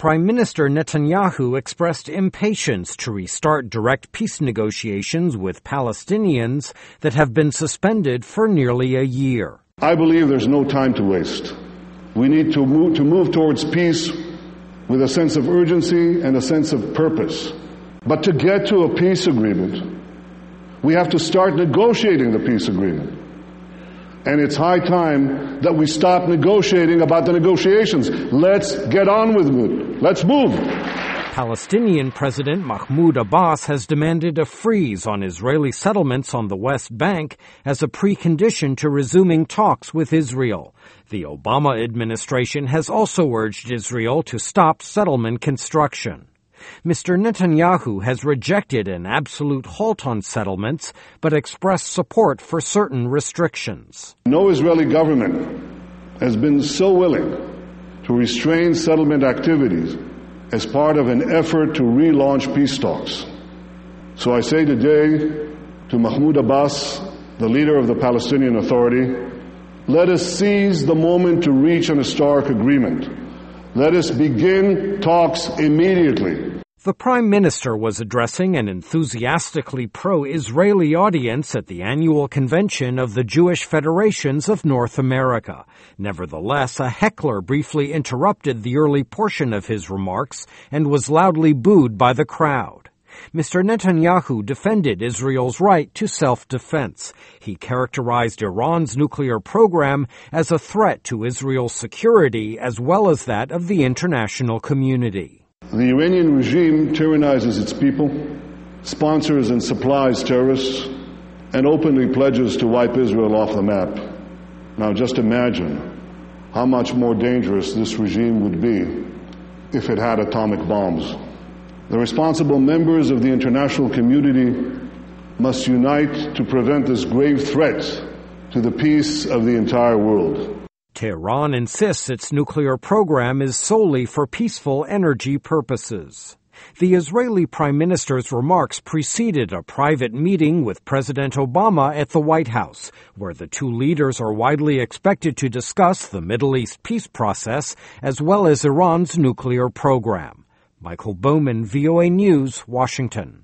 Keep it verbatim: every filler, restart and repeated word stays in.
Prime Minister Netanyahu expressed impatience to restart direct peace negotiations with Palestinians that have been suspended for nearly a year. I believe there's no time to waste. We need to move, to move towards peace with a sense of urgency and a sense of purpose. But to get to a peace agreement, we have to start negotiating the peace agreement. And it's high time that we stop negotiating about the negotiations. Let's get on with it. Let's move. Palestinian President Mahmoud Abbas has demanded a freeze on Israeli settlements on the West Bank as a precondition to resuming talks with Israel. The Obama administration has also urged Israel to stop settlement construction. Mister Netanyahu has rejected an absolute halt on settlements, but expressed support for certain restrictions. No Israeli government has been so willing to restrain settlement activities as part of an effort to relaunch peace talks. So I say today to Mahmoud Abbas, the leader of the Palestinian Authority, let us seize the moment to reach an historic agreement. Let us begin talks immediately. The Prime Minister was addressing an enthusiastically pro-Israeli audience at the annual convention of the Jewish Federations of North America. Nevertheless, a heckler briefly interrupted the early portion of his remarks and was loudly booed by the crowd. Mister Netanyahu defended Israel's right to self-defense. He characterized Iran's nuclear program as a threat to Israel's security as well as that of the international community. The Iranian regime tyrannizes its people, sponsors and supplies terrorists, and openly pledges to wipe Israel off the map. Now just imagine how much more dangerous this regime would be if it had atomic bombs. The responsible members of the international community must unite to prevent this grave threat to the peace of the entire world. Tehran insists its nuclear program is solely for peaceful energy purposes. The Israeli Prime Minister's remarks preceded a private meeting with President Obama at the White House, where the two leaders are widely expected to discuss the Middle East peace process as well as Iran's nuclear program. Michael Bowman, V O A News, Washington.